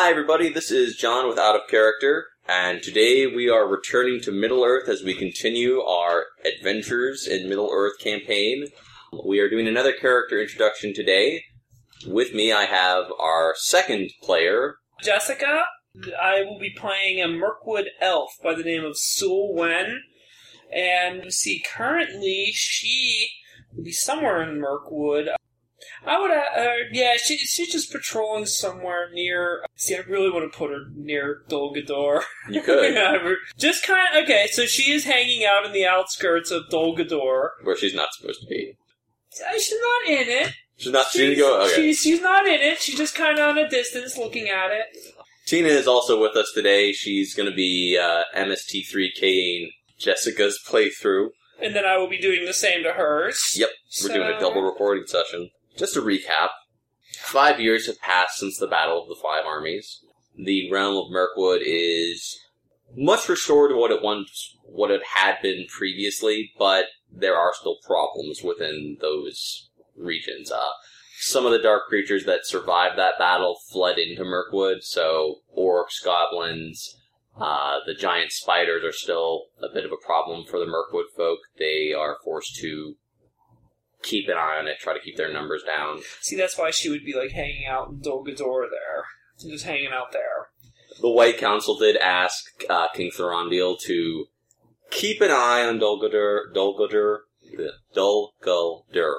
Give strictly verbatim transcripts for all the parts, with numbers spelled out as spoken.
Hi everybody, this is John with Out of Character, and today we are returning to Middle-earth as we continue our Adventures in Middle-earth campaign. We are doing another character introduction today. With me I have our second player, Jessica. I will be playing a Mirkwood elf by the name of Sul Wen. And we see currently she will be somewhere in Mirkwood. I would, uh, uh, yeah, she, she's just patrolling somewhere near, see, I really want to put her near Dol Guldur. You could. Just kind of, okay, so she is hanging out in the outskirts of Dol Guldur. Where she's not supposed to be. Uh, she's not in it. She's not, she's, she didn't go, okay. She's, she's not in it, she's just kind of on a distance looking at it. Tina is also with us today. She's going to be uh, M S T three K-ing Jessica's playthrough. And then I will be doing the same to hers. Yep, we're so... doing a double recording session. Just to recap, five years have passed since the Battle of the Five Armies. The realm of Mirkwood is much restored to what it once, what it had been previously, but there are still problems within those regions. Uh, some of the dark creatures that survived that battle fled into Mirkwood, so orcs, goblins, uh, the giant spiders are still a bit of a problem for the Mirkwood folk. They are forced to keep an eye on it, try to keep their numbers down. See, that's why she would be, like, hanging out in Dol Guldur there. Just hanging out there. The White Council did ask uh, King Thorondil to keep an eye on Dol Guldur, Dol Guldur, Dol Guldur.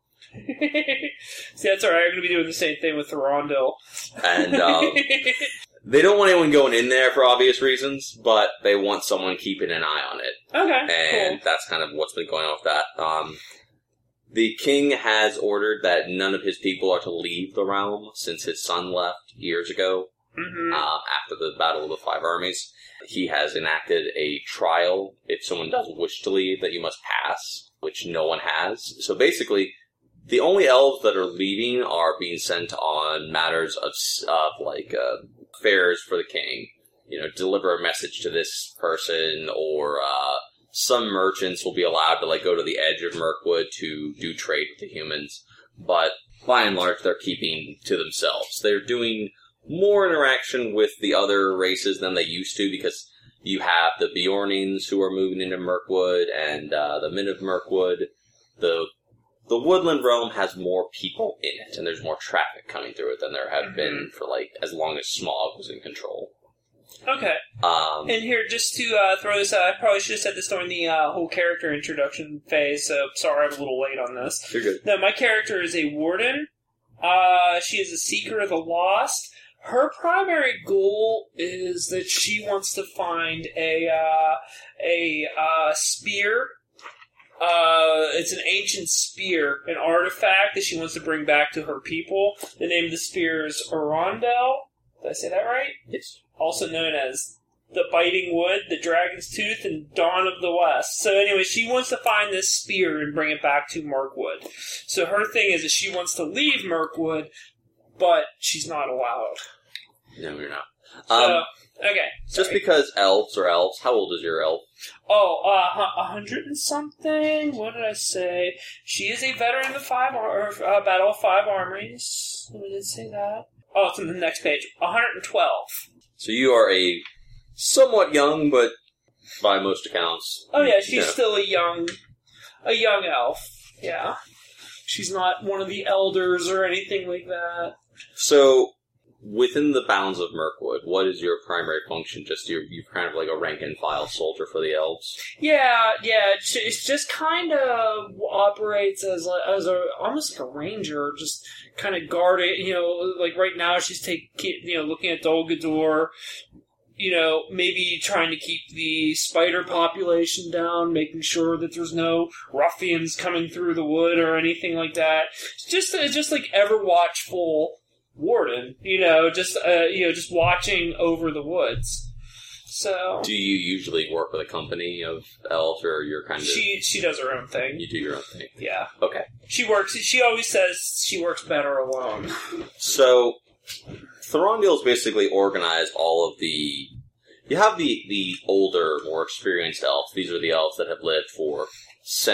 See, that's alright, I'm going to be doing the same thing with Thorondil. And, um, they don't want anyone going in there for obvious reasons, but they want someone keeping an eye on it. Okay, And cool. that's kind of what's been going on with that. Um... The king has ordered that none of his people are to leave the realm since his son left years ago, mm-hmm. uh, after the Battle of the Five Armies. He has enacted a trial if someone does wish to leave that you must pass, which no one has. So basically, the only elves that are leaving are being sent on matters of, of like, uh, affairs for the king. You know, deliver a message to this person, or, uh, some merchants will be allowed to, like, go to the edge of Mirkwood to do trade with the humans, but by and large, they're keeping to themselves. They're doing more interaction with the other races than they used to, because you have the Bjornings who are moving into Mirkwood, and uh, the Men of Mirkwood. The the Woodland realm has more people in it, and there's more traffic coming through it than there have mm-hmm. been for, like, as long as Smaug was in control. Okay. Um, and here, just to uh, throw this out, I probably should have said this during the uh, whole character introduction phase, so sorry I'm a little late on this. You're good. No, my character is a warden. Uh, she is a seeker of the lost. Her primary goal is that she wants to find a uh, a uh, spear. Uh, it's an ancient spear, an artifact that she wants to bring back to her people. The name of the spear is Arundel. Did I say that right? Yes. Also known as the Biting Wood, the Dragon's Tooth, and Dawn of the West. So anyway, she wants to find this spear and bring it back to Mirkwood. So her thing is that she wants to leave Mirkwood, but she's not allowed. No, you're not. So, um, okay. Just because elves are elves, how old is your elf? Oh, uh, a hundred and something? What did I say? She is a veteran of the five ar- uh, Battle of Five Armies. Did I say that? Oh, it's on the next page. one hundred twelve. So you are a somewhat young, but by most accounts... Oh yeah, she's you know. still a young, a young elf. Yeah. She's not one of the elders or anything like that. So, within the bounds of Mirkwood, what is your primary function? Just you're, you're kind of like a rank-and-file soldier for the elves? Yeah, yeah. It just kind of operates as a, as a almost like a ranger, just kind of guarding. You know, like right now she's taking, you know, looking at Dol Guldur. You know, maybe trying to keep the spider population down, making sure that there's no ruffians coming through the wood or anything like that. It's just, it's just like ever watchful warden, you know, just uh, you know, just watching over the woods. So, do you usually work with a company of elves, or you're kind of she she does her own thing? You do your own thing. Yeah. Okay. She works. She always says she works better alone. So, Thorondil's basically organized all of the. You have the the older, more experienced elves. These are the elves that have lived for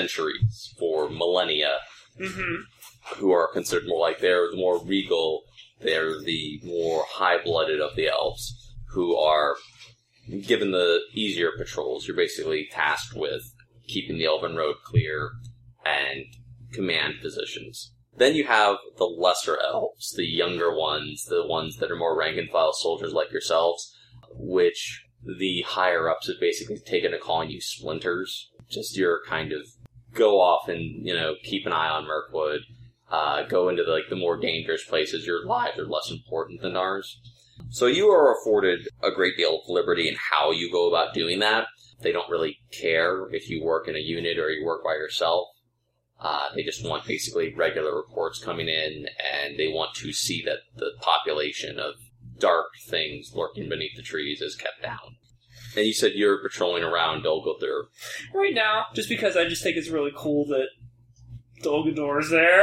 centuries, for millennia, mm-hmm. who are considered more like they're the more regal They're the more high-blooded of the elves, who are given the easier patrols. You're basically tasked with keeping the Elven Road clear and command positions. Then you have the lesser elves, the younger ones, the ones that are more rank-and-file soldiers like yourselves, which the higher-ups have basically taken to calling you splinters. Just your kind of go off and, you know, keep an eye on Mirkwood, uh, go into the, like the more dangerous places. Your lives are less important than ours. So you are afforded a great deal of liberty in how you go about doing that. They don't really care if you work in a unit or you work by yourself. Uh, they just want basically regular reports coming in, and they want to see that the population of dark things lurking beneath the trees is kept down. And you said you're patrolling around Dol Guldur. Right now, just because I just think it's really cool that Dol Guldur's there.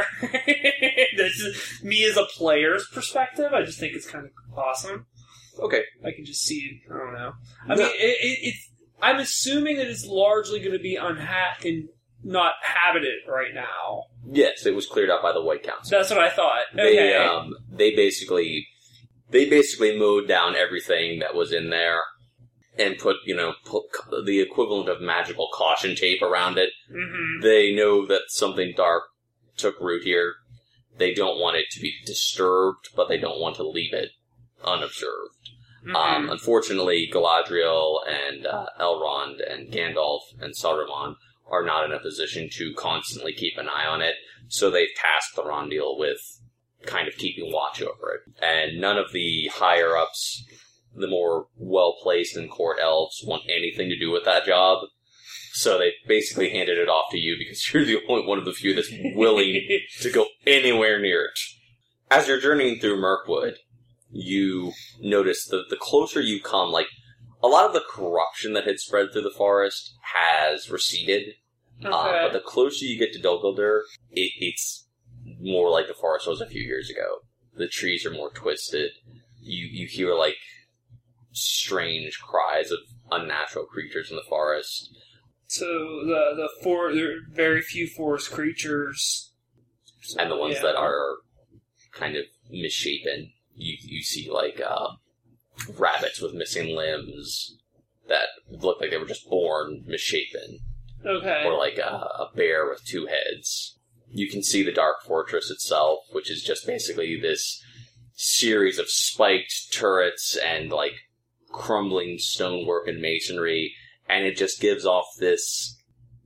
This is me as a player's perspective. I just think it's kind of awesome. Okay. I can just see, I don't know. I no. mean, it, it, it's. I'm assuming that it's largely going to be unha- and not habited right now. Yes, it was cleared out by the White Council. That's what I thought. They, okay. um, they basically, they basically mowed down everything that was in there and put, you know, put the equivalent of magical caution tape around it. Mm-hmm. They know that something dark took root here. They don't want it to be disturbed, but they don't want to leave it unobserved. Mm-hmm. Um, unfortunately, Galadriel and uh, Elrond and Gandalf and Saruman are not in a position to constantly keep an eye on it, so they've tasked Thranduil with kind of keeping watch over it. And none of the higher-ups, the more well-placed in court elves, want anything to do with that job, so they basically handed it off to you because you're the only one of the few that's willing to go anywhere near it. As you're journeying through Mirkwood, you notice that the closer you come, like, a lot of the corruption that had spread through the forest has receded. Okay. Uh, but the closer you get to Dol Guldur, it, it's more like the forest was a few years ago. The trees are more twisted. You you hear, like, strange cries of unnatural creatures in the forest. So the the for there are very few forest creatures, and the ones yeah. that are kind of misshapen. You you see, like, uh, rabbits with missing limbs that look like they were just born misshapen. Okay. Or like a, a bear with two heads. You can see the Dark Fortress itself, which is just basically this series of spiked turrets and, like, crumbling stonework and masonry, and it just gives off this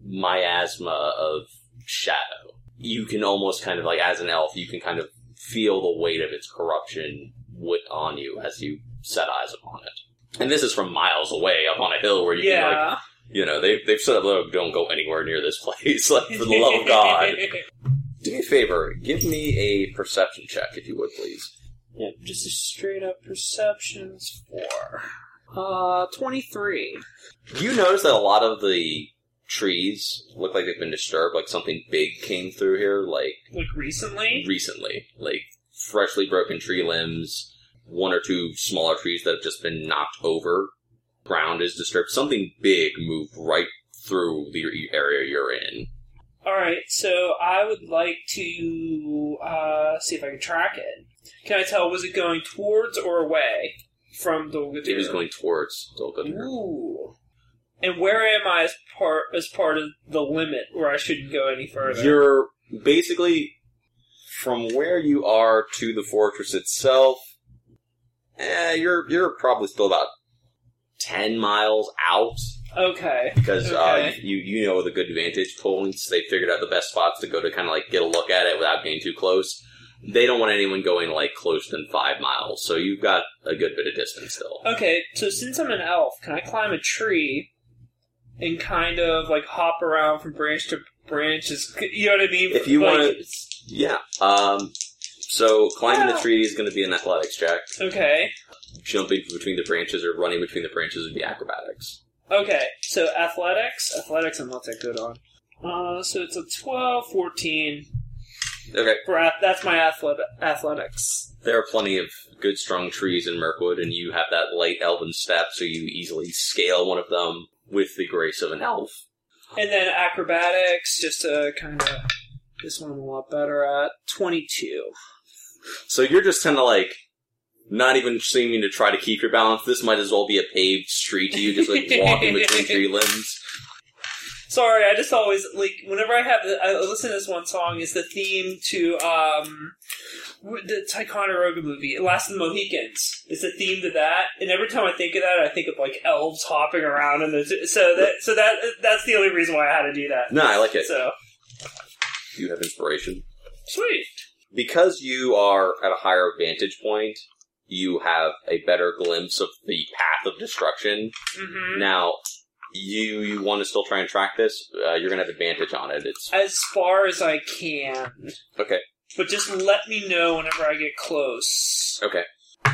miasma of shadow. You can almost kind of, like, as an elf, you can kind of feel the weight of its corruption wit on you as you set eyes upon it. And this is from miles away up on a hill where you yeah. can, like, you know, they've, they've said, look, don't go anywhere near this place, like, for the love of God. Do me a favor, give me a perception check, if you would, please. Yep, just a straight up perceptions for, uh, twenty-three. You notice that a lot of the trees look like they've been disturbed, like something big came through here, like... Like recently? Recently. Like, freshly broken tree limbs, one or two smaller trees that have just been knocked over. Ground is disturbed. Something big moved right through the area you're in. Alright, so I would like to uh, see if I can track it. Can I tell, was it going towards or away from Dol Guldur? It was going towards Dol Guldur. Ooh. And where am I as part as part of the limit where I shouldn't go any further? You're basically from where you are to the fortress itself. Eh, you're you're probably still about ten miles out. Okay. Because okay. uh, you you know the good vantage points. They figured out the best spots to go to kind of like get a look at it without getting too close. They don't want anyone going like closer than five miles, so you've got a good bit of distance still. Okay, so since I'm an elf, can I climb a tree and kind of like hop around from branch to branch? You know what I mean? If you like, want to, yeah. Um, so climbing yeah. the tree is going to be an athletics check. Okay. Jumping between the branches or running between the branches would be acrobatics. Okay, so athletics, athletics I'm not that good on. Uh, so it's a twelve, fourteen. Okay. For that's my athlet- athletics. There are plenty of good, strong trees in Mirkwood, and you have that light elven step, so you easily scale one of them with the grace of an elf. And then acrobatics, just to kind of... This one I'm a lot better at. twenty-two. So you're just kind of like, not even seeming to try to keep your balance. This might as well be a paved street to you, just like walking between tree limbs. Sorry, I just always, like, whenever I have, I listen to this one song, it's the theme to, um, the Ticonderoga movie, Last of the Mohicans. It's the theme to that, and every time I think of that, I think of, like, elves hopping around, and so that, so that, that's the only reason why I had to do that. No, I like it. So. You have inspiration. Sweet. Because you are at a higher vantage point, you have a better glimpse of the path of destruction. Mm-hmm. Now, you you want to still try and track this? Uh, you're going to have advantage on it. It's as far as I can. Okay. But just let me know whenever I get close. Okay.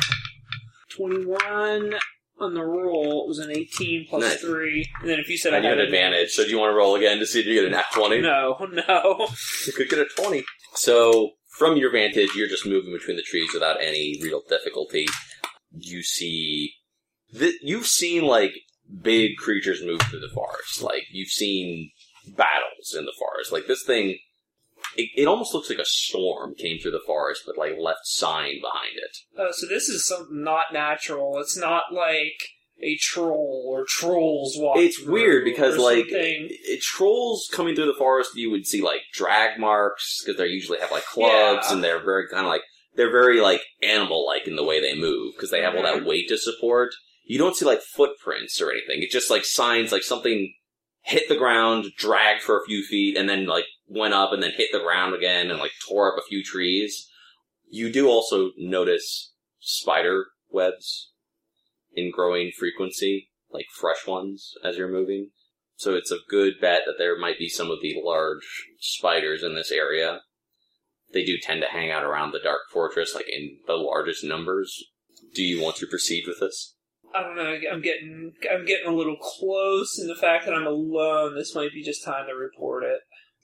twenty-one on the roll. It was an eighteen plus nice. three. And then if you said and I had had advantage, advantage, so do you want to roll again to see if you get a nat twenty? No, no. You could get a twenty. So, from your vantage, you're just moving between the trees without any real difficulty. You see... Th- you've seen, like, big creatures move through the forest. Like, you've seen battles in the forest. Like, this thing, it, it almost looks like a storm came through the forest, but, like, left sign behind it. Oh, so this is something not natural. It's not like a troll or trolls walking. It's weird because, like, something. it, trolls coming through the forest, you would see, like, drag marks, because they usually have, like, clubs, yeah. and they're very kind of, like, they're very, like, animal-like in the way they move, because they have mm-hmm. all that weight to support. You don't see, like, footprints or anything. It's just, like, signs, like, something hit the ground, dragged for a few feet, and then, like, went up and then hit the ground again and, like, tore up a few trees. You do also notice spider webs in growing frequency, like fresh ones, as you're moving. So it's a good bet that there might be some of the large spiders in this area. They do tend to hang out around the Dark Fortress, like, in the largest numbers. Do you want to proceed with this? I don't know, I'm getting I'm getting a little close, and the fact that I'm alone, this might be just time to report it.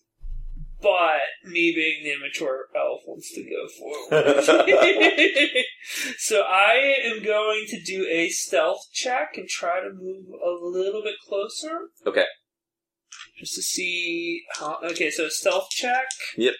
But, me being the immature elf wants to go forward. So I am going to do a stealth check and try to move a little bit closer. Okay. Just to see how... Okay, so stealth check. Yep.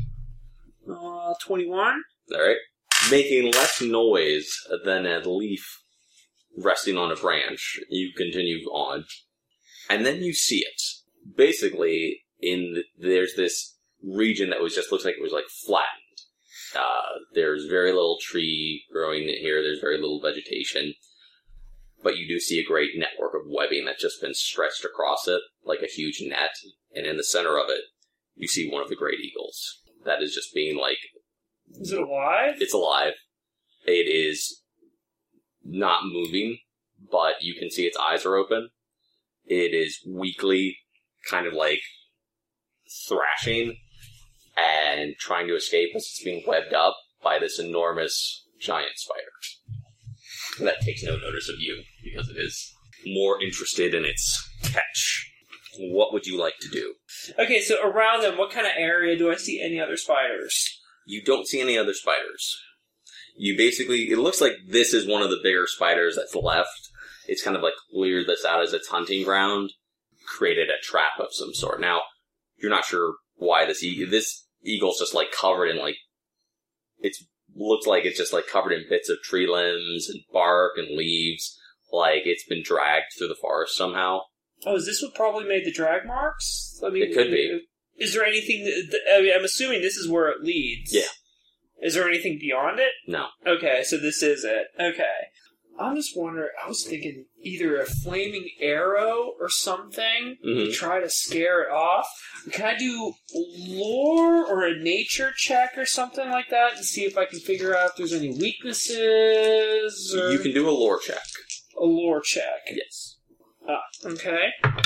Uh, twenty-one. Alright. Making less noise than a leaf resting on a branch, you continue on. And then you see it. Basically, in the, there's this region that was just looks like it was like flattened. Uh, there's very little tree growing here. There's very little vegetation. But you do see a great network of webbing that's just been stretched across it, like a huge net. And in the center of it, you see one of the great eagles. That is just being like... Is it alive? It's alive. It is not moving, but you can see its eyes are open. It is weakly kind of like thrashing and trying to escape as it's being webbed up by this enormous giant spider. That takes no notice of you because it is more interested in its catch. What would you like to do? Okay, so around them, what kind of area do I see any other spiders? You don't see any other spiders. You basically, it looks like this is one of the bigger spiders that's left. It's kind of like cleared this out as its hunting ground, created a trap of some sort. Now, you're not sure why this eagle, this eagle's just like covered in like, it looks like it's just like covered in bits of tree limbs and bark and leaves, like it's been dragged through the forest somehow. Oh, is this what probably made the drag marks? I mean, it could be. Is there anything, that, I mean, I'm assuming this is where it leads. Yeah. Is there anything beyond it? No. Okay, so this is it. Okay. I'm just wondering, I was thinking either a flaming arrow or something mm-hmm. to try to scare it off. Can I do lore or a nature check or something like that and see if I can figure out if there's any weaknesses? Or... You can do a lore check. A lore check. Yes. Ah, okay.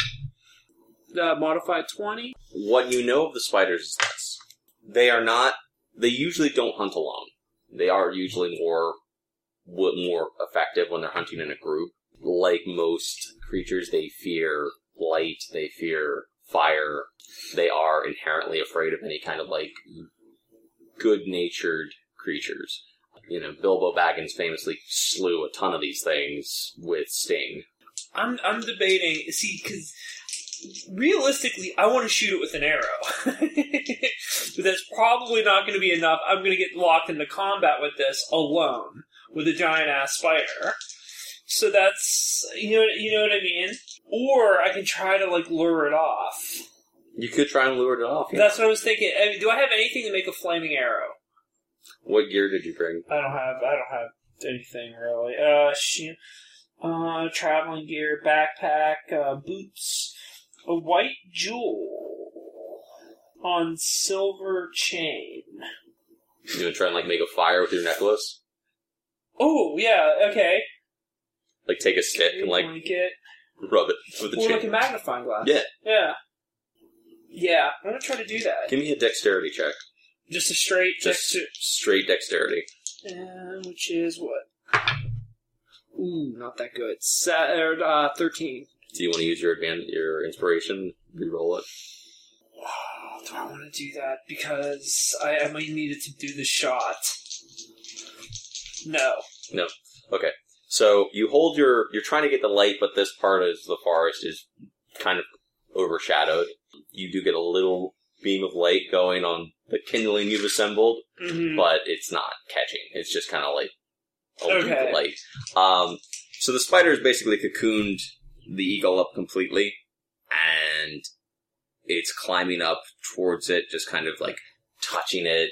Uh, modified twenty. What you know of the spiders is this. They are not... They usually don't hunt alone. They are usually more... more effective when they're hunting in a group. Like most creatures, they fear light, they fear fire. They are inherently afraid of any kind of, like, good-natured creatures. You know, Bilbo Baggins famously slew a ton of these things with Sting. I'm I'm debating, see, because realistically, I want to shoot it with an arrow. But that's probably not going to be enough. I'm going to get locked into combat with this alone, with a giant-ass spider. So that's, you know, you know what I mean? Or I can try to, like, lure it off. You could try and lure it off. Yeah. That's what I was thinking. I mean, do I have anything to make a flaming arrow? What gear did you bring? I don't have, I don't have anything, really. Uh, she, uh, traveling gear, backpack, uh, boots, a white jewel on silver chain. You gonna try and, like, make a fire with your necklace? Oh, yeah, okay. Like, take a stick and, like, blanket. rub it with the Or chain. like a magnifying glass. Yeah. Yeah. Yeah, I'm gonna try to do that. Give me a dexterity check. Just a straight... Just dexter- straight dexterity. Uh, which is what? Ooh, not that good. Sa- uh, thirteen. Do you want to use your advan- your inspiration? Reroll it. Do I want to do that? Because I, I might need it to do the shot. No. No. Okay. So you hold your... You're trying to get the light, but this part of the forest is kind of overshadowed. You do get a little beam of light going on the kindling you've assembled, Mm-hmm. but it's not catching. It's just kind of like a Okay. weak light. Um, so the spider has basically cocooned the eagle up completely, and it's climbing up towards it, just kind of like touching it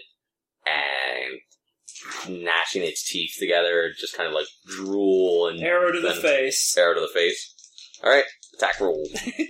and gnashing its teeth together, just kind of like drool and Arrow to the then- face. arrow to the face. All right, attack roll.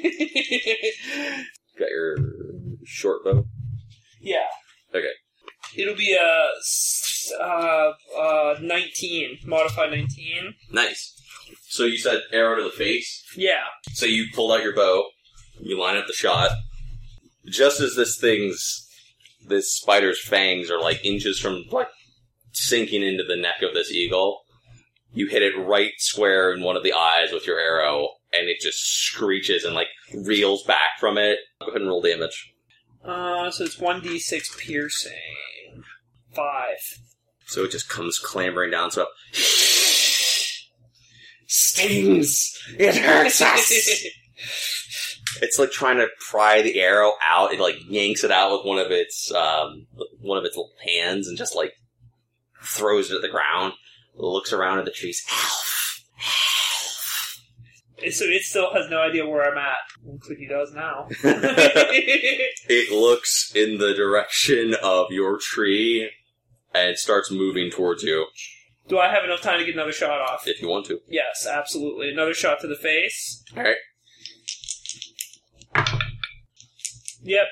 Got your short bow. Yeah. Okay. It'll be a s- uh, uh, nineteen. Modified nineteen. Nice. So you said arrow to the face. Yeah. So you pulled out your bow. You line up the shot. Just as this thing's, this spider's fangs are like inches from like sinking into the neck of this eagle, you hit it right square in one of the eyes with your arrow, and it just screeches and like reels back from it. Go ahead and roll damage. Uh, so it's one d six piercing. Five. So it just comes clambering down. So stings. It hurts us. It's like trying to pry the arrow out. It like yanks it out with one of its um, one of its little hands and just like throws it at the ground. Looks around at the trees. Elf. So it still has no idea where I'm at. Looks like he does now. It looks in the direction of your tree and starts moving towards you. Do I have enough time to get another shot off? If you want to. Yes, absolutely. Another shot to the face. All right. Yep.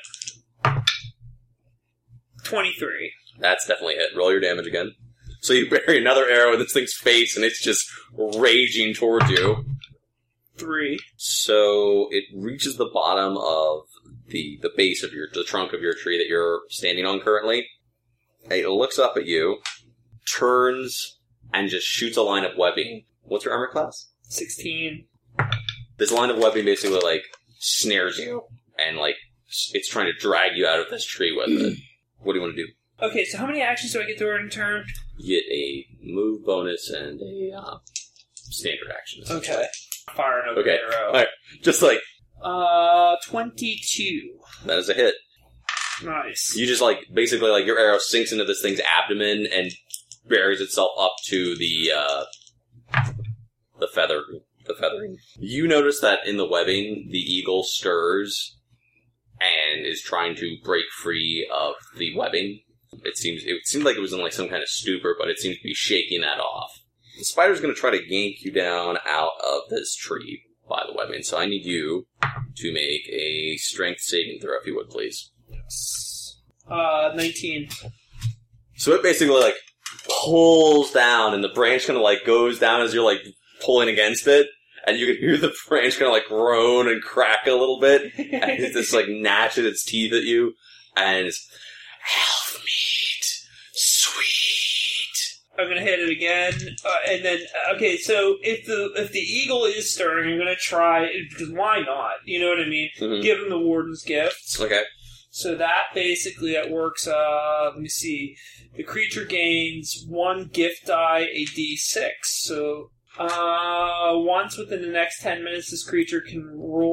twenty-three. That's definitely it. Roll your damage again. So you bury another arrow in this thing's face, and it's just raging towards you. Three. So it reaches the bottom of the the base of your the trunk of your tree that you're standing on currently. It looks up at you, turns, and just shoots a line of webbing. What's your armor class? Sixteen. This line of webbing basically like snares you, and like it's trying to drag you out of this tree with it. What do you want to do? Okay, so how many actions do I get to in turn? You get a move bonus and a uh, standard action. Okay. Fire another Okay. arrow. All right. Just like Uh, twenty-two. that is a hit. Nice. You just like basically like your arrow sinks into this thing's abdomen and buries itself up to the uh, the feather, the feathering. You notice that in the webbing, the eagle stirs and is trying to break free of the webbing. It seems it seemed like it was in like some kind of stupor, but it seems to be shaking that off. The spider's going to try to yank you down out of this tree by the webbing, so I need you to make a strength saving throw, if you would, please. Yes. Uh, nineteen. So it basically like pulls down, and the branch kind of like goes down as you're like pulling against it, and you can hear the branch kind of like groan and crack a little bit, and it just like gnashes its teeth at you, and it's elf meat, sweet. I'm gonna hit it again, uh, and then okay. So if the if the eagle is stirring, I'm gonna try because why not? You know what I mean? Mm-hmm. Give him the warden's gifts. Okay. So that basically that works. Uh, let me see. The creature gains one gift die, a d six. So uh, once within the next ten minutes, this creature can roll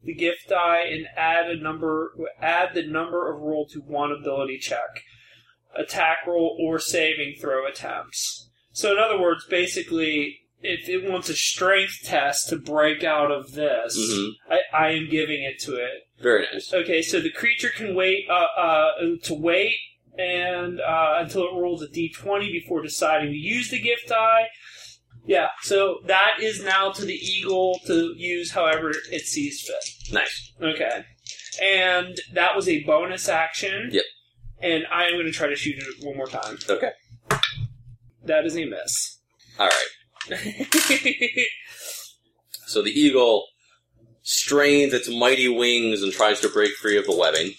the gift die and add a number. Add the number of roll to one ability check, attack roll, or saving throw attempts. So, in other words, basically, if it wants a strength test to break out of this, mm-hmm. I, I am giving it to it. Very nice. Okay, so the creature can wait uh, uh, to wait and uh, until it rolls a d twenty before deciding to use the gift die. Yeah, so that is now to the eagle to use however it sees fit. Nice. Okay. And that was a bonus action. Yep. And I am going to try to shoot it one more time. Okay. That is a miss. All right. So the eagle strains its mighty wings and tries to break free of the webbing.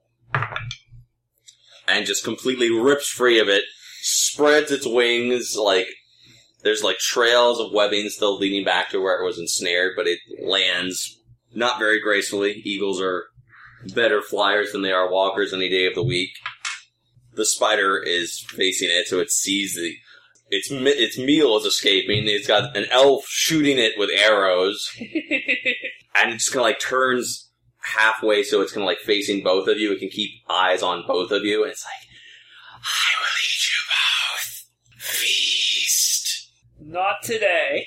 And just completely rips free of it, spreads its wings, like, there's like trails of webbing still leading back to where it was ensnared, but it lands not very gracefully. Eagles are better flyers than they are walkers any day of the week. The spider is facing it, so it sees the its its meal is escaping. It's got an elf shooting it with arrows, and it just kind of like turns halfway, so it's kind of like facing both of you. It can keep eyes on both of you, and it's like, I will eat you both. Feast. Not today.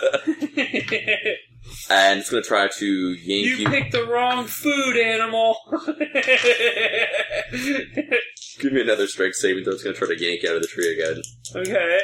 And it's going to try to yank you. You picked the wrong food, animal. Give me another strength saving throw. It's going to try to yank you out of the tree again. Okay.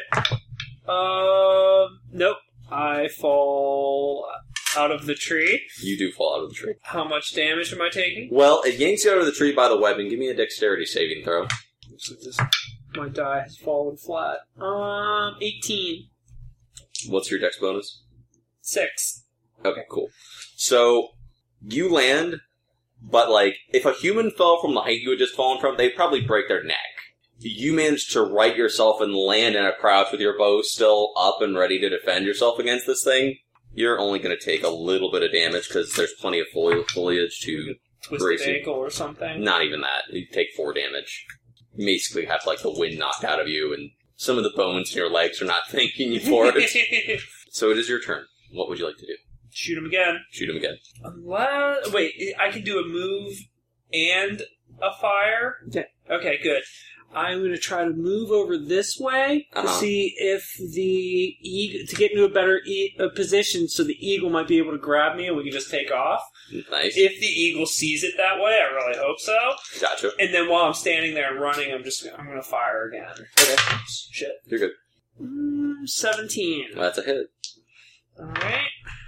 Um. Nope. I fall out of the tree. You do fall out of the tree. How much damage am I taking? Well, it yanks you out of the tree by the webbing. Give me a dexterity saving throw. Looks like this. My die has fallen flat. Um. eighteen. What's your dex bonus? Six. Okay, cool. So, you land, but, like, if a human fell from the height you had just fallen from, they'd probably break their neck. You managed to right yourself and land in a crouch with your bow still up and ready to defend yourself against this thing. You're only going to take a little bit of damage because there's plenty of foli- foliage to Twisted brace you. ankle or something. Not even that. You take four damage. You basically have, like, the wind knocked out of you, and some of the bones in your legs are not thanking you for it. So it is your turn. What would you like to do? Shoot him again. Shoot him again. Unless, wait, I can do a move and a fire? Yeah. Okay, good. I'm going to try to move over this way to Uh-huh. see if the eagle, to get into a better e- a position so the eagle might be able to grab me and we can just take off. Nice. If the eagle sees it that way, I really hope so. Gotcha. And then while I'm standing there and running, I'm just, I'm going to fire again. Okay. Shit. You're good. Mm, seventeen. That's a hit. Alright.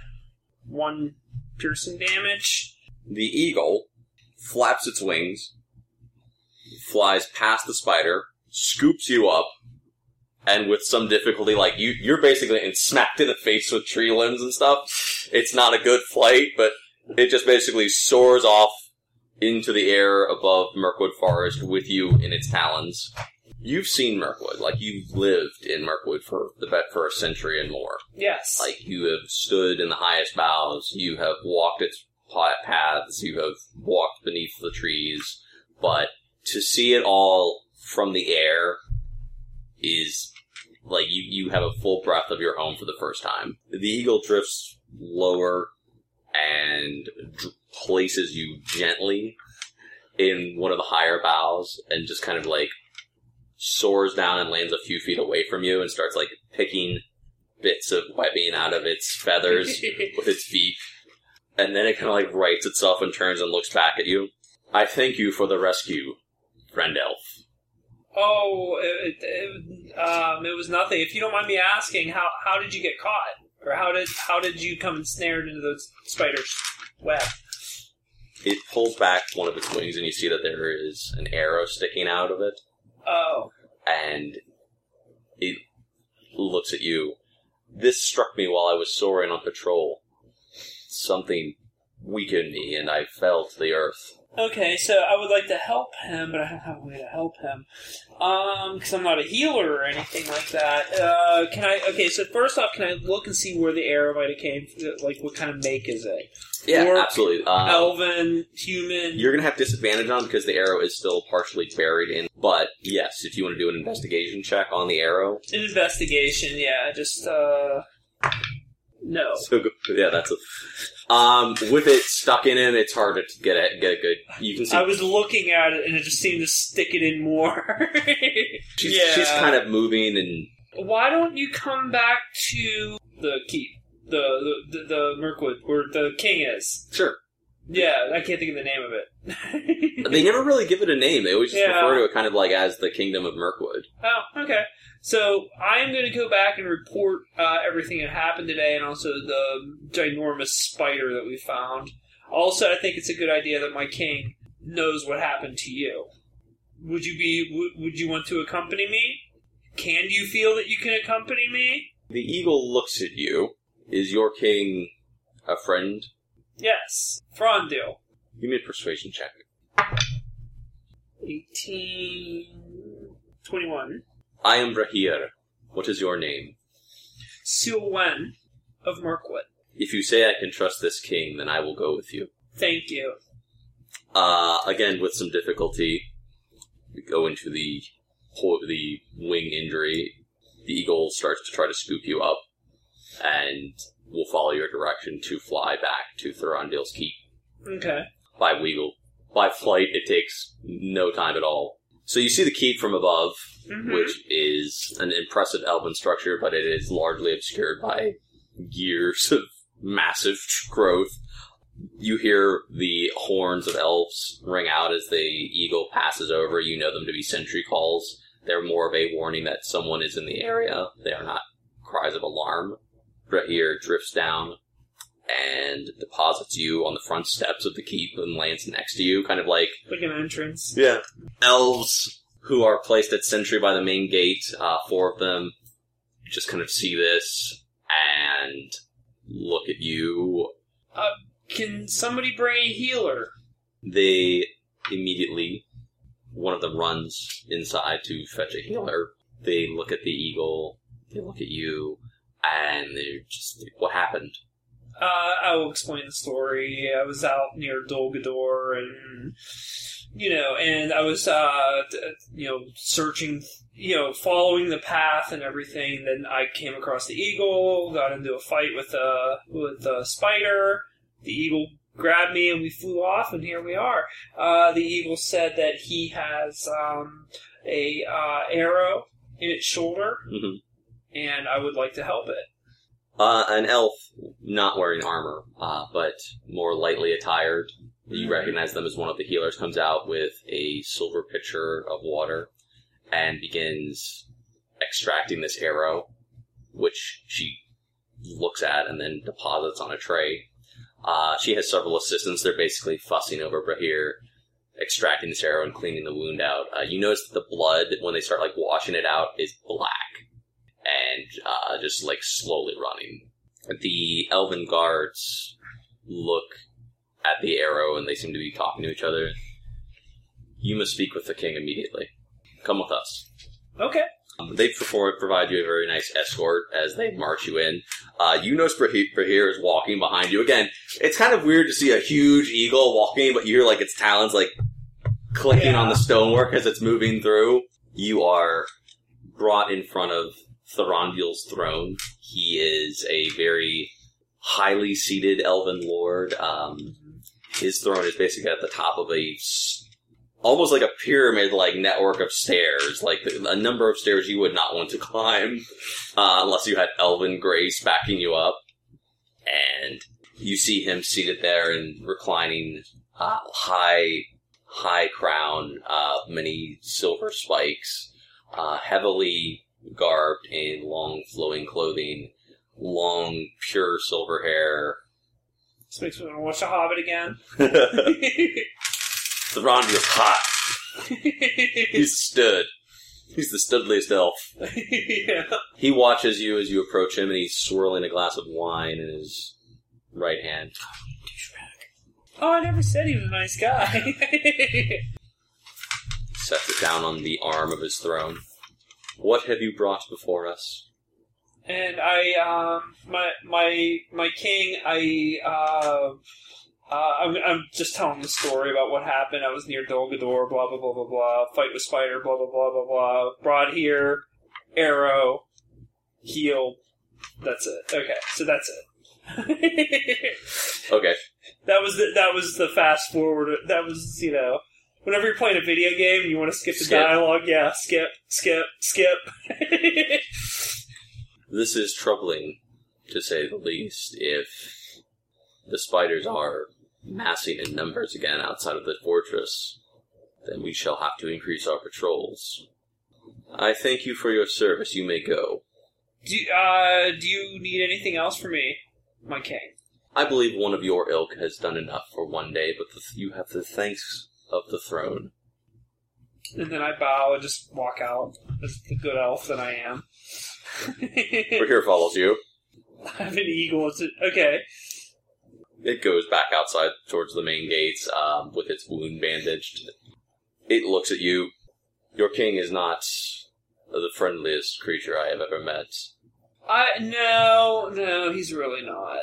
One piercing damage. The eagle flaps its wings, flies past the spider, scoops you up, and with some difficulty, like, you, you're basically in, smacked in the face with tree limbs and stuff. It's not a good flight, but it just basically soars off into the air above Mirkwood Forest with you in its talons. You've seen Mirkwood, like, you've lived in Mirkwood for the bet for a century and more. Yes. Like, you have stood in the highest boughs, you have walked its paths, you have walked beneath the trees, but to see it all from the air is, like, you, you have a full breath of your home for the first time. The eagle drifts lower and dr- places you gently in one of the higher boughs and just kind of, like, soars down and lands a few feet away from you and starts, like, picking bits of webbing out of its feathers with its beak. And then it kind of, like, rights itself and turns and looks back at you. I thank you for the rescue, friend elf. Oh, it, it, um, it was nothing. If you don't mind me asking, how how did you get caught? Or how did how did you come ensnared into the spider's web? It pulls back one of its wings and you see that there is an arrow sticking out of it. Oh. And it looks at you. This struck me while I was soaring on patrol. Something weakened me, and I fell to the earth. Okay, so I would like to help him, but I don't have a way to help him. Um, because I'm not a healer or anything like that. Uh, can I, okay, so first off, can I look and see where the arrow might have came from? Like, what kind of make is it? Yeah, Orc, absolutely. Um, elven, human? You're going to have disadvantage on because the arrow is still partially buried in. But, yes, if you want to do an investigation check on the arrow. An investigation, yeah, just, uh... No. So, yeah, that's a... Um, with it stuck in it, it's hard to get a, get a good... You can see... I was looking at it, and it just seemed to stick it in more. she's, yeah. she's kind of moving, and... Why don't you come back to the keep? The, the, the, the Mirkwood, where the king is. Sure. Yeah, I can't think of the name of it. They never really give it a name. They always just Yeah. refer to it kind of like as the Kingdom of Mirkwood. Oh, okay. So I'm going to go back and report uh, everything that happened today, and also the ginormous spider that we found. Also, I think it's a good idea that my king knows what happened to you. Would you be? W- would you want to accompany me? Can you feel that you can accompany me? The eagle looks at you. Is your king a friend? Yes, Frondil. Give me a persuasion check. Eighteen twenty-one. I am Brahir. What is your name? Silwen of Mirkwood. If you say I can trust this king, then I will go with you. Thank you. Uh, again, with some difficulty, we go into the whole, the wing injury. The eagle starts to try to scoop you up, and will follow your direction to fly back to Thorondale's Keep. Okay. By wiggle. By flight, it takes no time at all. So you see the keep from above, Mm-hmm. which is an impressive elven structure, but it is largely obscured by years of massive growth. You hear the horns of elves ring out as the eagle passes over. You know them to be sentry calls. They're more of a warning that someone is in the area. They are not cries of alarm. Brahir drifts down and deposits you on the front steps of the keep and lands next to you, kind of like... Like an entrance. Yeah. Elves who are placed at sentry by the main gate, uh, four of them, just kind of see this and look at you. Uh, can somebody bring a healer? They immediately, one of them runs inside to fetch a healer. They look at the eagle, they look at you, and they're just like, what happened? Uh, I will explain the story. I was out near Dol Guldur, and, you know, and I was, uh, you know, searching, you know, following the path and everything. Then I came across the eagle, got into a fight with a, with a spider. The eagle grabbed me, and we flew off, and here we are. Uh, the eagle said that he has, um, a, uh, arrow in its shoulder, Mm-hmm. and I would like to help it. Uh, an elf, not wearing armor, uh, but more lightly attired. You recognize them as one of the healers, comes out with a silver pitcher of water and begins extracting this arrow, which she looks at and then deposits on a tray. Uh, she has several assistants. They're basically fussing over Brahir, extracting this arrow and cleaning the wound out. Uh, you notice that the blood, when they start like washing it out, is black. And uh, just, like, slowly running. The elven guards look at the arrow, and they seem to be talking to each other. You must speak with the king immediately. Come with us. Okay. Um, they perform, provide you a very nice escort as they march you in. Uh, you notice Brahir, Brahir is walking behind you. Again, it's kind of weird to see a huge eagle walking, but you hear, like, its talons, like, clicking Yeah. on the stonework as it's moving through. You are brought in front of Thorondale's throne. He is a very highly seated elven lord. Um, his throne is basically at the top of a, almost like a pyramid-like network of stairs, like a number of stairs you would not want to climb, uh, unless you had elven grace backing you up. And you see him seated there and reclining, uh, high, high crown, uh, many silver spikes, uh, heavily garbed in long flowing clothing, long pure silver hair. This makes me want to watch The Hobbit again. Thorondale's hot. He's stood. He's the studliest elf. Yeah. He watches you as you approach him, and he's swirling a glass of wine in his right hand. Oh, I never said he was a nice guy. Sets it down on the arm of his throne. What have you brought before us? And I, um, my, my, my king, I, uh, uh, I'm, I'm just telling the story about what happened. I was near Dol Guldur, blah, blah, blah, blah, blah, fight with spider, blah, blah, blah, blah, blah, brought here, arrow, heal, that's it. Okay, so that's it. Okay. That was the, that was the fast forward. That was, you know, whenever you're playing a video game and you want to skip the Skip. dialogue, yeah, skip, skip, skip. This is troubling, to say the least, if the spiders are massing in numbers again outside of the fortress. Then we shall have to increase our patrols. I thank you for your service. You may go. Do you, uh, do you need anything else from me, my king? I believe one of your ilk has done enough for one day, but the, you have the thanks of the throne. And then I bow and just walk out as the good elf that I am. Here follows you. I have an eagle. It's a, okay. It goes back outside towards the main gates um, with its wound bandaged. It looks at you. Your king is not the friendliest creature I have ever met. I no, no, he's really not.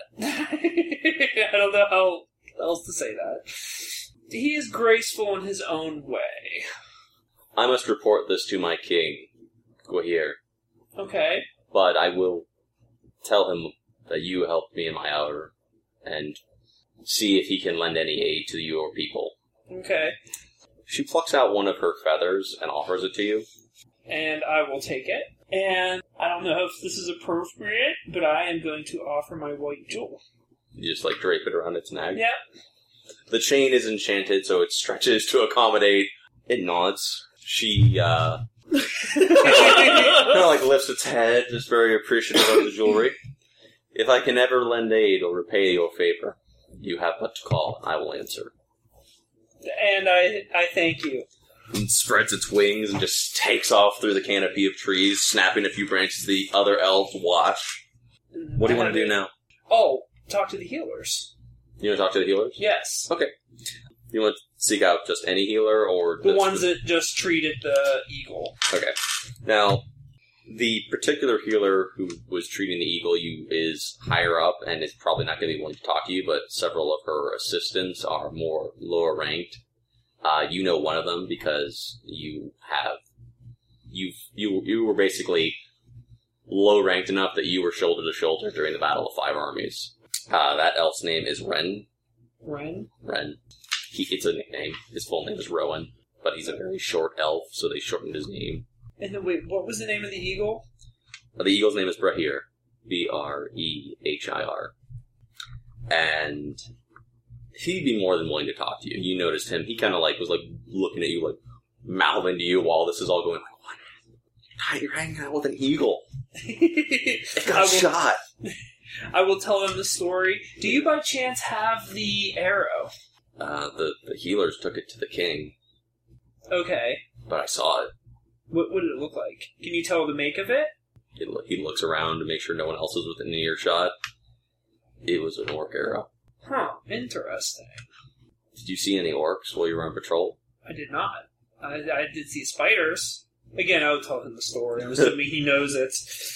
I don't know how else to say that. He is graceful in his own way. I must report this to my king, Gwahir. Okay. But I will tell him that you helped me in my hour, and see if he can lend any aid to your people. Okay. She plucks out one of her feathers and offers it to you. And I will take it. And I don't know if this is appropriate, but I am going to offer my white jewel. You just, like, drape it around its neck. Yeah. The chain is enchanted, so it stretches to accommodate. It nods. She, uh... kind of, like, lifts its head, just very appreciative of the jewelry. If I can ever lend aid or repay your favor, you have but to call, and I will answer. And I I thank you. And spreads its wings and just takes off through the canopy of trees, snapping a few branches. The other elves watch. What do you want to do now? Oh, talk to the healers. You want to talk to the healers? Yes. Okay. You want to seek out just any healer, or... The just ones that just treated the eagle. Okay. Now, the particular healer who was treating the eagle you is higher up and is probably not going to be willing to talk to you, but several of her assistants are more lower ranked. Uh, you know one of them because you have you you you were basically low ranked enough that you were shoulder to shoulder during the Battle of Five Armies. Uh, that elf's name is Ren. Ren? Ren. He, it's a nickname. His full name is Rowan, but he's a very short elf, so they shortened his name. And then, wait, what was the name of the eagle? The eagle's name is Brehir. B R E H I R. And he'd be more than willing to talk to you. You noticed him. He kind of like was like looking at you, like mouthing to you while this is all going. Like, what? You're hanging out with an eagle. It got I will, shot. I will tell him the story. Do you by chance have the arrow? Uh, the the healers took it to the king, Okay. but I saw it. What, what did it look like? Can you tell the make of it? He, lo- he looks around to make sure no one else is within earshot. It was an orc arrow. Huh. Interesting. Did you see any orcs while you were on patrol? I did not. I, I did see spiders. Again, I would tell him the story. I'm assuming he knows it.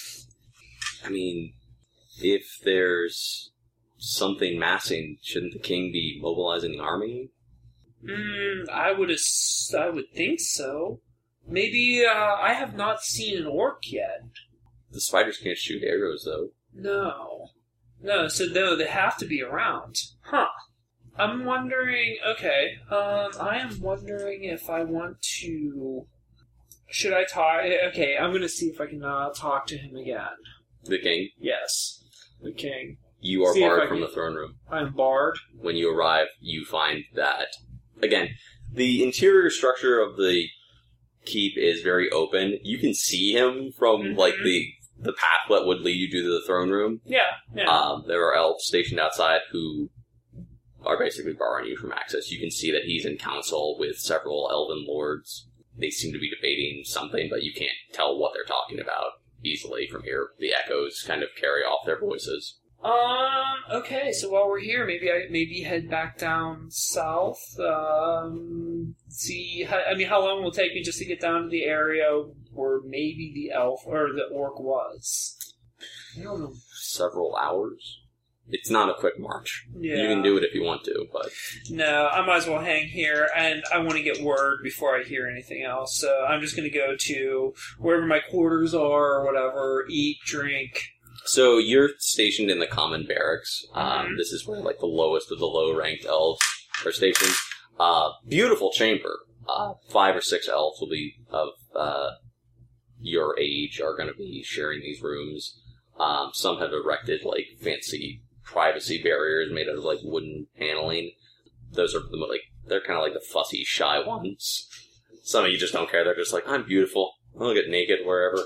I mean, if there's something massing, shouldn't the king be mobilizing the army? Mm, I would ass- I would think so. Maybe uh, I have not seen an orc yet. The spiders can't shoot arrows, though. No. No, so no, they have to be around. Huh. I'm wondering, okay, um, I am wondering if I want to... Should I talk... Okay, I'm going to see if I can uh, talk to him again. The king? Yes. The king. You are See if I barred from can- the throne room. I'm barred. When you arrive, you find that... Again, the interior structure of the keep is very open. You can see him from, Mhm. like, the the path that would lead you to the throne room. Yeah, yeah. Um, there are elves stationed outside who are basically barring you from access. You can see that he's in council with several elven lords. They seem to be debating something, but you can't tell what they're talking about easily from here. The echoes kind of carry off their voices. Um. Okay. So while we're here, maybe I maybe head back down south. Um. See. How, I mean, how long will it take me just to get down to the area where maybe the elf or the orc was? I don't know. Several hours? It's not a quick march. Yeah. You can do it if you want to, but... No, I might as well hang here, and I want to get word before I hear anything else. So I'm just going to go to wherever my quarters are or whatever, eat, drink, So you're stationed in the common barracks. Um, Mhm. This is where like the lowest of the low-ranked elves are stationed. Uh, beautiful chamber. Uh, five or six elves will be of uh, your age are going to be sharing these rooms. Um, some have erected like fancy privacy barriers made out of like wooden paneling. Those are the, like they're kind of like the fussy, shy ones. Some of you just don't care. They're just like, I'm beautiful. I'll get naked wherever.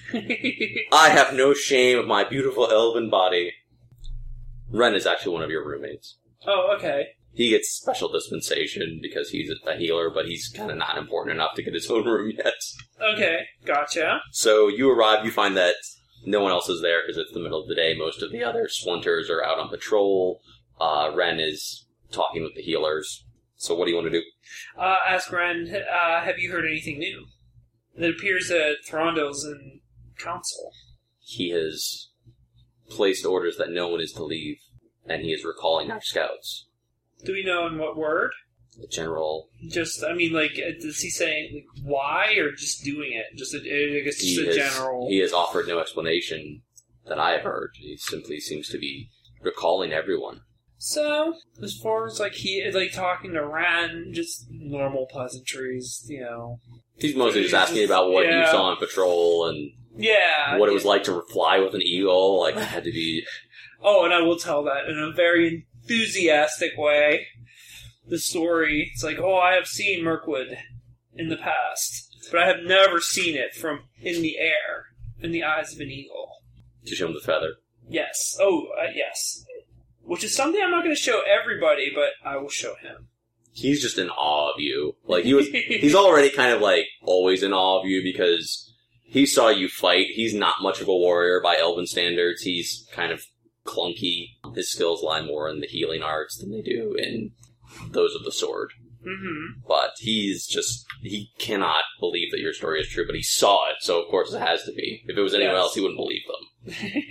I have no shame of my beautiful elven body. Ren is actually one of your roommates. Oh, okay. He gets special dispensation because he's a healer, but he's kind of not important enough to get his own room yet. Okay, gotcha. So you arrive, you find that no one else is there because it's the middle of the day. Most of the other splinters are out on patrol. Uh, Ren is talking with the healers. So what do you want to do? Uh, ask Ren, uh, have you heard anything new? It appears that Throndo's in council. He has placed orders that no one is to leave, and he is recalling our scouts. Do we know in what word? The general... Just, I mean, like, uh, does he say like, why, or just doing it? Just, a, I guess, just He a has, general... he has offered no explanation that I have heard. He simply seems to be recalling everyone. So, as far as, like, he, like, talking to Ren, just normal pleasantries, you know. He's mostly just He's asking just- about what yeah. you saw on patrol and Yeah. what it was like to fly with an eagle. Like, it had to be... Oh, and I will tell that in a very enthusiastic way. The story, it's like, oh, I have seen Mirkwood in the past, but I have never seen it from in the air, in the eyes of an eagle. To show him the feather. Yes. Oh, uh, yes. Which is something I'm not going to show everybody, but I will show him. He's just in awe of you. Like, he was... he's already kind of, like, always in awe of you because he saw you fight. He's not much of a warrior by elven standards. He's kind of clunky. His skills lie more in the healing arts than they do in those of the sword. Mm-hmm. But he's just, he cannot believe that your story is true, but he saw it, so of course it has to be. If it was anyone Yes. else, he wouldn't believe them.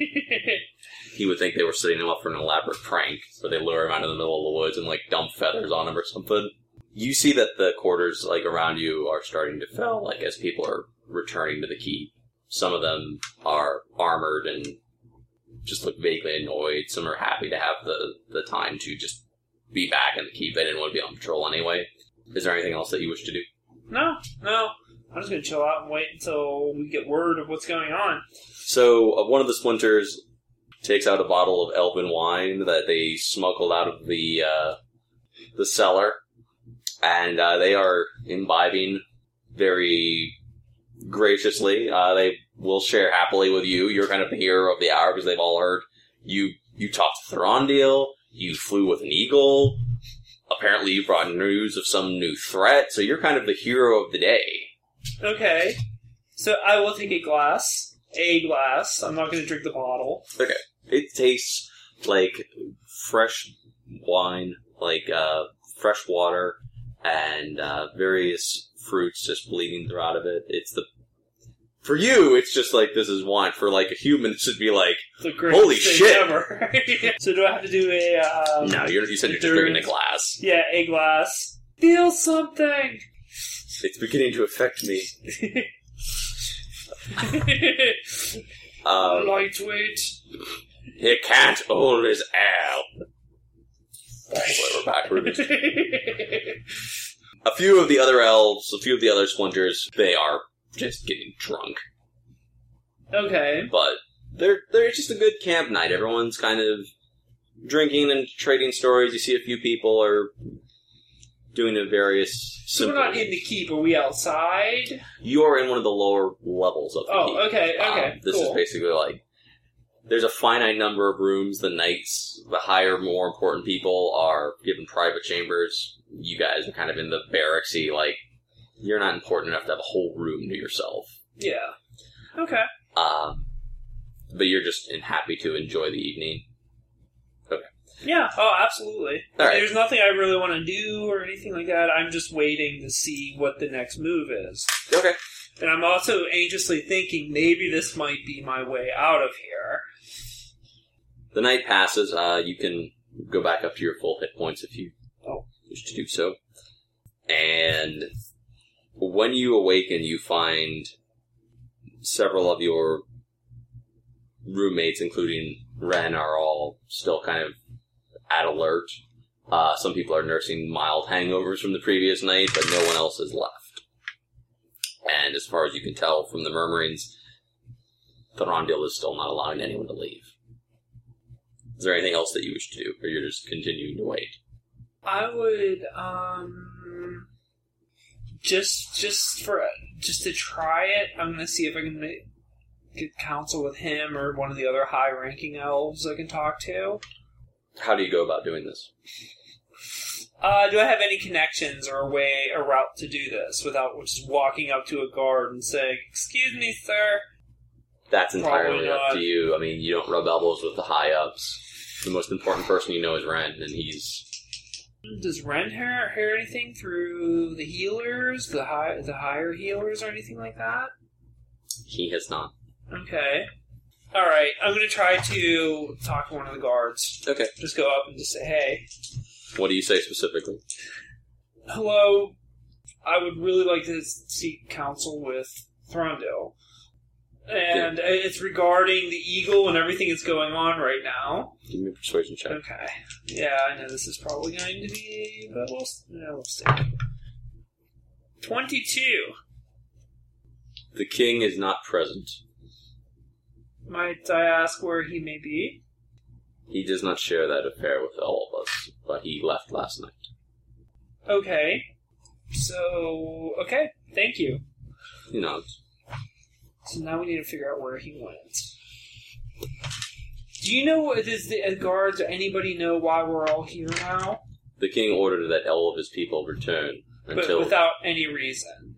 He would think they were setting him up for an elaborate prank, where they lure him out in the middle of the woods and, like, dump feathers on him or something. You see that the quarters, like, around you are starting to fill, like, as people are returning to the keep. Some of them are armored and just look vaguely annoyed. Some are happy to have the, the time to just be back in the keep. They didn't want to be on patrol anyway. Is there anything else that you wish to do? No, no. I'm just going to chill out and wait until we get word of what's going on. So, uh, one of the splinters takes out a bottle of elven wine that they smuggled out of the uh, the cellar, and uh, they are imbibing very graciously. Uh, they will share happily with you. You're kind of the hero of the hour because they've all heard you. You talked to Throndiel. You flew with an eagle. Apparently, you brought news of some new threat. So you're kind of the hero of the day. Okay. So I will take a glass. A glass. I'm not going to drink the bottle. Okay. It tastes like fresh wine, like uh, fresh water, and uh, various fruits just bleeding through out of it. It's the for you, it's just like this is wine. For like a human, it should be like The greatest holy thing shit. ever. So do I have to do a? Um, No, you're, you said you're just drinking a glass. Yeah, a glass. Feel something. It's beginning to affect me. Um, Lightweight. it can't always help. That's why we're backwards. A few of the other elves, a few of the other splinters, they are just getting drunk. Okay. But they're they're just a good camp night. Everyone's kind of drinking and trading stories. You see a few people are doing a various So simple... we're not in the keep, are we outside? You're in one of the lower levels of the Oh, keep. okay, okay, Um, this cool. is basically like, there's a finite number of rooms. The knights, the higher, more important people are given private chambers. You guys are kind of in the barracksy, like, you're not important enough to have a whole room to yourself. Yeah. Okay. Um, but you're just in, happy to enjoy the evening. Yeah, oh, absolutely. All right. There's nothing I really want to do or anything like that. I'm just waiting to see what the next move is. Okay. And I'm also anxiously thinking maybe this might be my way out of here. The night passes. Uh, you can go back up to your full hit points if you Oh. wish to do so. And when you awaken, you find several of your roommates, including Ren, are all still kind of at alert. Uh, some people are nursing mild hangovers from the previous night, but no one else has left. And as far as you can tell from the murmurings, Thranduil is still not allowing anyone to leave. Is there anything else that you wish to do, or you're just continuing to wait? I would, um, just, just for, just to try it, I'm gonna see if I can make, get counsel with him or one of the other high-ranking elves I can talk to. How do you go about doing this? Uh, do I have any connections or a way, a route to do this without just walking up to a guard and saying, "Excuse me, sir"? That's entirely up not. to you. I mean, you don't rub elbows with the high-ups. The most important person you know is Ren, and he's... Does Ren hear, hear anything through the healers, the high, the higher healers, or anything like that? He has not. Okay. Alright, I'm going to try to talk to one of the guards. Okay. Just go up and just say, "Hey, What do you say specifically? hello, I would really like to seek counsel with Thranduil. And it's regarding the eagle and everything that's going on right now." Give me a persuasion check. Okay. Yeah, I know this is probably going to be, but we'll, yeah, we'll see. twenty-two. The king is not present. Might I ask where he may be? He does not share that affair with all of us, but he left last night. Okay. So, okay, thank you. You know, So now we need to figure out where he went. Do you know, does the guards or anybody know why we're all here now? the king ordered that all of his people return until But without any reason.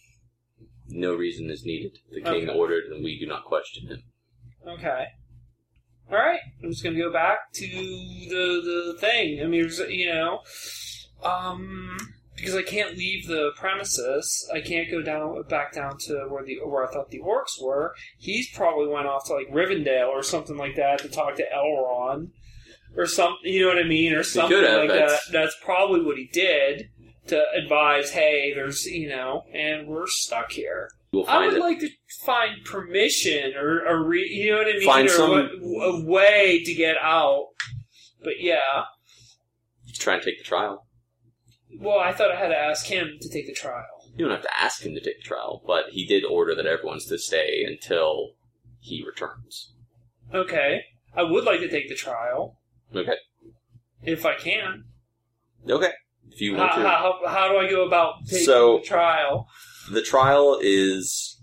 no reason is needed. The king Okay. ordered, and we do not question him. Okay. Alright, I'm just gonna go back to the the thing. I mean, you know, um, because I can't leave the premises, I can't go down back down to where the where I thought the orcs were. He's probably went off to like Rivendell or something like that to talk to Elrond or something. You know what I mean, or something have, like that's- that. That's probably what he did to advise. Hey, there's you know, and we're stuck here. We'll I find would it. like to find permission or a re, you know what I mean, Find or some- what, a way to get out. But yeah, Try and take the trial. well, I thought I had to ask him to take the trial. You don't have to ask him to take the trial, but he did order that everyone's to stay until he returns. Okay, I would like to take the trial Okay. if I can. Okay. If you How, want to. how, how do I go about taking So- the trial? The trial is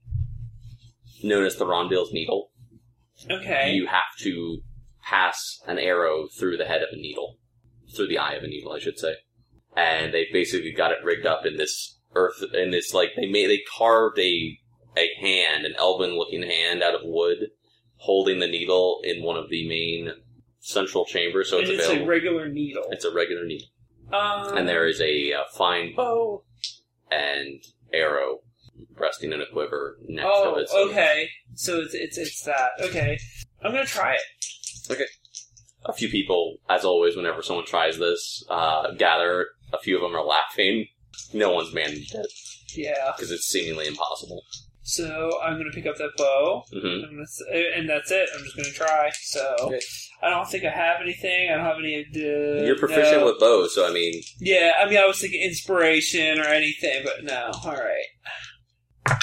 known as the Thranduil's Needle. Okay, You have to pass an arrow through the head of a needle. Through the eye of a needle, I should say. And they basically got it rigged up in this earth, in this, like, they made, they carved a, a hand, an elven-looking hand out of wood, holding the needle in one of the main central chambers, so and it's it's available. a regular needle. It's a regular needle. Um, And there is a uh, fine bow and arrow resting in a quiver next oh, to it. So okay. So it's it's it's that. Okay, I'm gonna try it. a few people, as always, whenever someone tries this, uh, gather. A few of them are laughing. No one's managed it, Yeah. because it's seemingly impossible. So I'm gonna pick up that bow. hmm I'm gonna, s- and that's it. I'm just gonna try. So Okay. I don't think I have anything. I don't have any. Uh, You're proficient no. with bows, so I mean, Yeah, I mean, I was thinking inspiration or anything, but no. All right.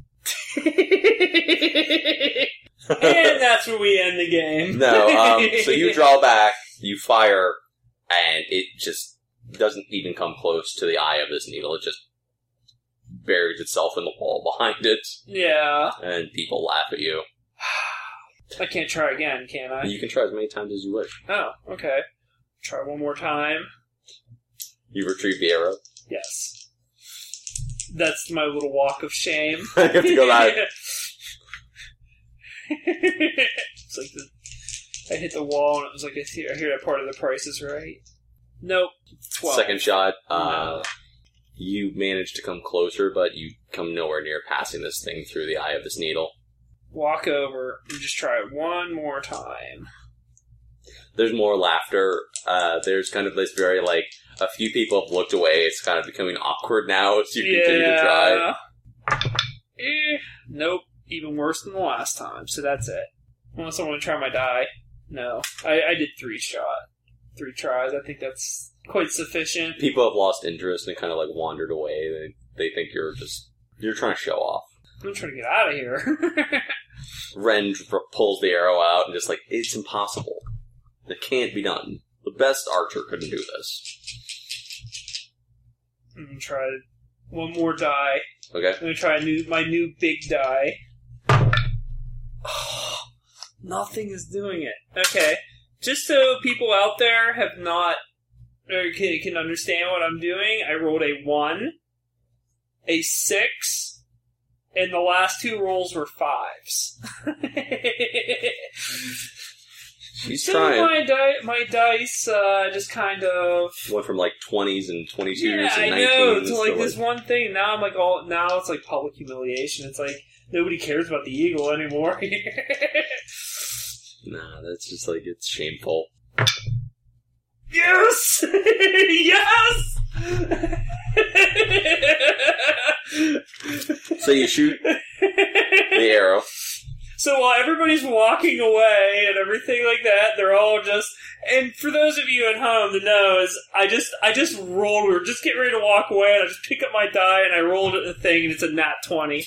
And that's where we end the game. no. Um, so you draw back, you fire, and it just doesn't even come close to the eye of this needle. It just buries itself in the wall behind it, Yeah. and people laugh at you. I can't try again, can I? You can try as many times as you wish. Oh, okay. Try one more time. You retrieve the arrow. Yes. That's my little walk of shame. You have to go back. It's like the, I hit the wall and it was like, I hear, I hear that part of the Price is Right. Nope. twelve. Second shot. Uh, No. You manage to come closer, but you come nowhere near passing this thing through the eye of this needle. Walk over and just try it one more time. There's more laughter. Uh, there's kind of this very, like, a few people have looked away. It's kind of becoming awkward now as you continue to try. Eh, nope. Even worse than the last time. So that's it. Unless I want to try my die. No. I, I did three shot. Three tries. I think that's quite sufficient. People have lost interest and kind of like wandered away. They they think you're just you're trying to show off. I'm trying to get out of here. Ren pulls the arrow out and just like, it's impossible. It can't be done. The best archer couldn't do this. I'm gonna try one more die. Okay. I'm gonna try a new, my new big die. Nothing is doing it. Okay. Just so people out there have not, or can, can understand what I'm doing, I rolled a one, a six, and the last two rolls were fives. She's so trying. my, di- my dice uh, just kind of... Went from like twenties and twenty-twos yeah, and I nineteens. know, to like to this like... one thing. Now I'm like, all now it's like public humiliation. It's like, nobody cares about the eagle anymore. Nah, that's just like, it's shameful. Yes! Yes! So you shoot the arrow. So while everybody's walking away and everything like that, they're all just... And for those of you at home that know, is I just I just rolled, we were just getting ready to walk away, and I just pick up my die, and I rolled at the thing, and it's a nat twenty.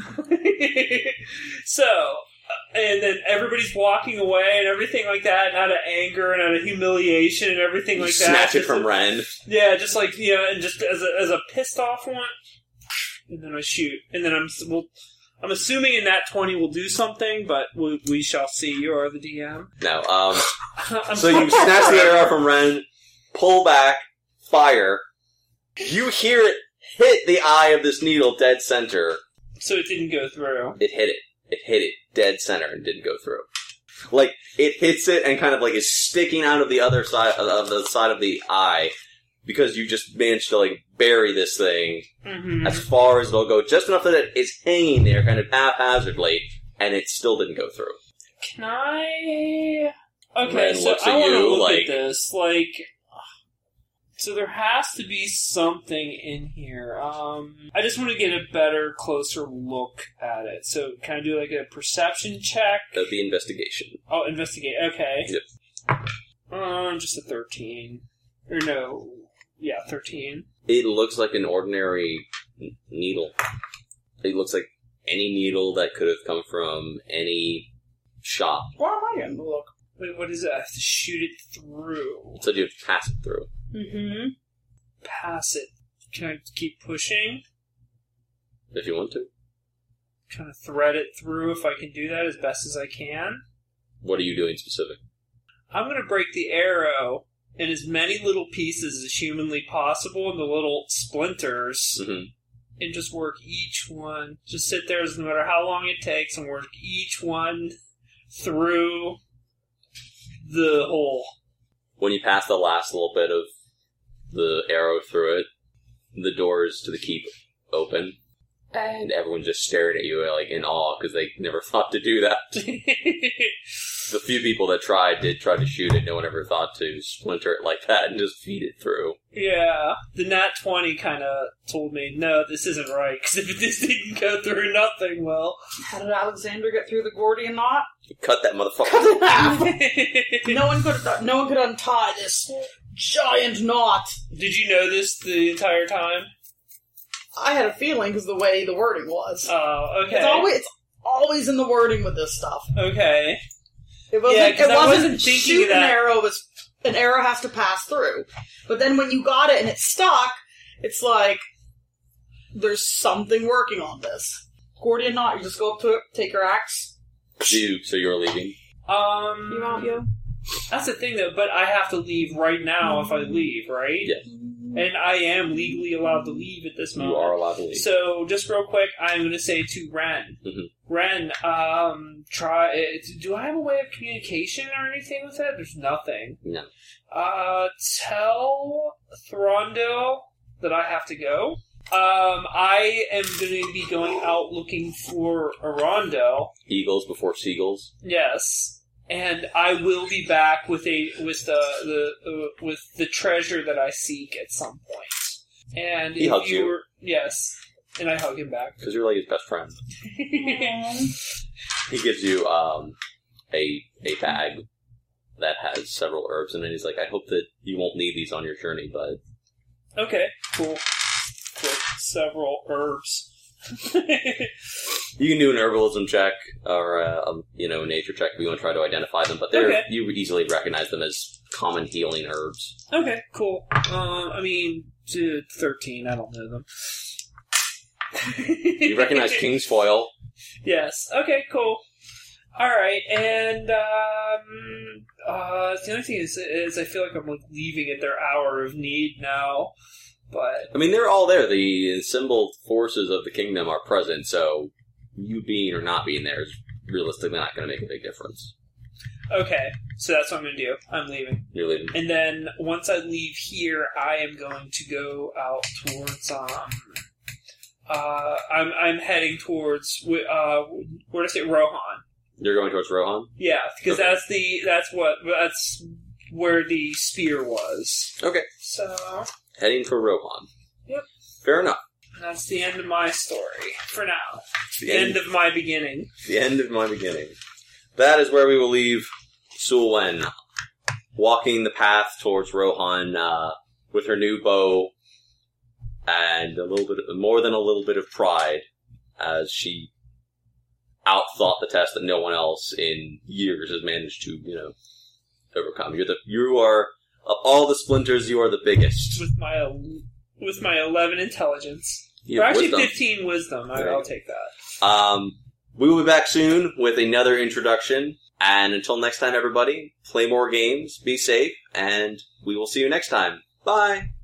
So... And then everybody's walking away and everything like that, and out of anger and out of humiliation and everything You like snatch that. it Just from a- Ren. Yeah, just like, you know, and just as a, as a pissed off one, and then I shoot. And then I'm well, I'm assuming in that twenty will do something, but we, we shall see. You are the D M. No, um... I'm So you snatch the arrow from Ren, pull back, fire. You hear it hit the eye of this needle dead center. So it didn't go through. It hit it. It hit it dead center and didn't go through. Like, it hits it and kind of like is sticking out of the other side of the side of the eye because you just managed to like bury this thing Mm-hmm. as far as it'll go, just enough that it is hanging there kind of haphazardly, and it still didn't go through. Can I... Okay, Ren so looks I at want to you look like- at this. Like... So there has to be something in here. Um, I just want to get a better, closer look at it. So can I do like a perception check? That'd be investigation. Oh, investigate. Okay. Yep. Um, just a thirteen. Or no. Yeah, thirteen. It looks like an ordinary n- needle. It looks like any needle that could have come from any shop. Why am I getting the look? Wait, what is it? I have to shoot it through. So you have to pass it through. Mm-hmm. Pass it. Can I keep pushing? If you want to. Kind of thread it through if I can do that as best as I can. What are you doing specific? I'm going to break the arrow in as many little pieces as humanly possible into little splinters Mm-hmm. and just work each one. Just sit there no matter how long it takes and work each one through the hole. When you pass the last little bit of the arrow through it, the doors to the keep open, and everyone's just staring at you like in awe because they never thought to do that. The few people that tried did try to shoot it. No one ever thought to splinter it like that and just feed it through. Yeah, the nat twenty kind of told me, no, this isn't right, because if this didn't go through, nothing will. How did Alexander get through the Gordian knot? Cut that motherfucker. Cut it in half. No one could. No one could untie this giant knot. Did you know this the entire time? I had a feeling because the way the wording was. Oh, okay. It's always it's always in the wording with this stuff. Okay. It wasn't. Yeah, 'cause it I wasn't, wasn't thinking shoot of that. an arrow. It was an arrow has to pass through. But then when you got it and it's stuck, it's like there's something working on this. Gordian knot. You just go up to it, take your axe. You, so you're leaving? Um, You want you? That's the thing, though, but I have to leave right now if I leave, right? Yes. And I am legally allowed to leave at this moment. You are allowed to leave. So, just real quick, I'm going to say to Ren, Mhm. Ren, um, try. uh, Do I have a way of communication or anything with it? There's nothing. No. Uh, tell Throndo that I have to go. Um, I am going to be going out looking for Arundel. Eagles before seagulls. Yes. And I will be back with a with the the uh, with the treasure that I seek at some point. And He if hugs you. were, yes, and I hug him back. Because you're like his best friend. He gives you um, a a bag that has several herbs in it. He's like, I hope that you won't need these on your journey, bud. Okay, cool. With several herbs. You can do an herbalism check or a, a you know nature check if you want to try to identify them, but they're Okay. you easily recognize them as common healing herbs. Okay, cool. Uh, I mean, to thirteen, I don't know them. You recognize King's Foil. Yes. Okay, cool. Alright, and, um, uh, the only thing is, is I feel like I'm, like, leaving at their hour of need now, but... I mean, they're all there. The assembled forces of the kingdom are present, so you being or not being there is realistically not going to make a big difference. Okay, so that's what I'm going to do. I'm leaving. You're leaving. And then, once I leave here, I am going to go out towards, um... Uh, I'm, I'm heading towards, uh, where did I say, Rohan. You're going towards Rohan? Yeah, because Okay. that's the, that's what, that's where the spear was. Okay. So... Heading for Rohan. Yep. Fair enough. That's the end of my story, for now. The The end of my beginning. The end of my beginning. That is where we will leave Sulwen, walking the path towards Rohan uh, with her new bow and a little bit, more than a little bit of pride, as she outthought the test that no one else in years has managed to, you know, overcome. You're the, you are, of all the splinters, you are the biggest. With my with my eleven intelligence. You Or have actually wisdom. fifteen wisdom. I, There you I'll go. take that. Um, we will be back soon with another introduction. And until next time, everybody, play more games, be safe, and we will see you next time. Bye!